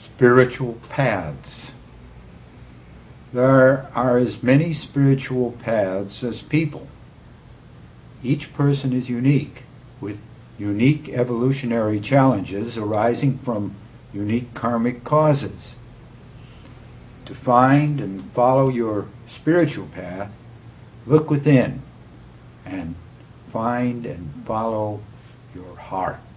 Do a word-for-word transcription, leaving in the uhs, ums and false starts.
spiritual paths. There are as many spiritual paths as people. Each person is unique, with unique evolutionary challenges arising from unique karmic causes. To find and follow your spiritual path, look within and find and follow your heart.